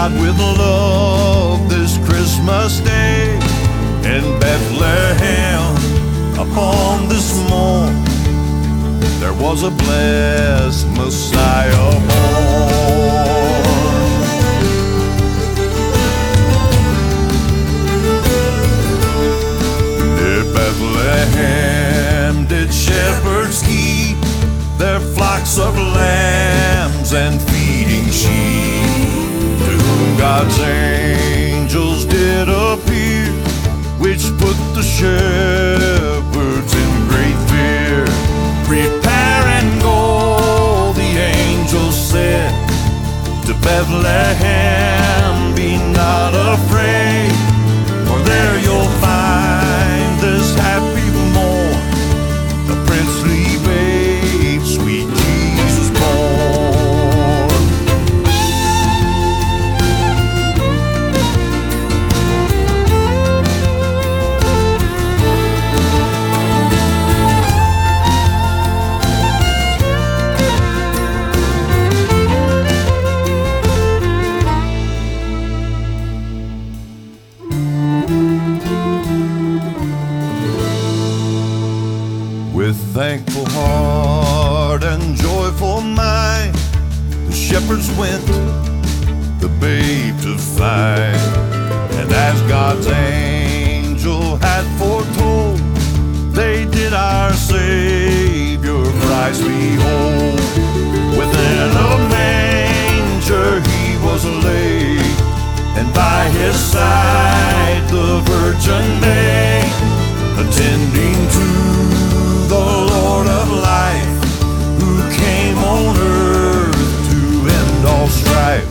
God with love this Christmas day in Bethlehem. Upon this morn there was a blessed Messiah born. Near Bethlehem did shepherds keep their flocks of lambs and feeding sheep, to whom God's angels did appear, which put the shepherds in great fear. Prepare and go, the angel said, to Bethlehem. Be not afraid, for there you'll find this happy morn, the princely babe, sweet Jesus born. With thankful heart and joyful mind, the shepherds went the babe to find. And as God's angel had foretold, they did our Savior Christ behold. Within a manger he was laid, and by his side the Virgin Maid, attending to the Lord of life, who came on earth to end all strife.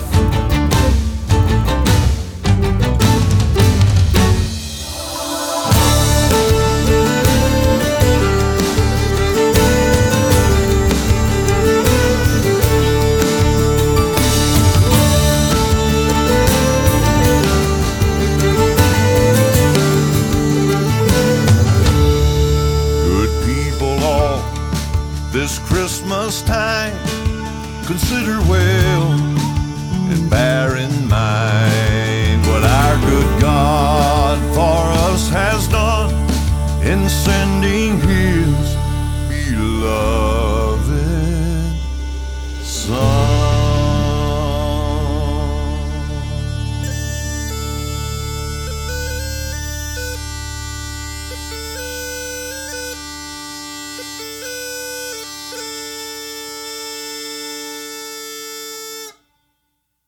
This Christmas time, consider where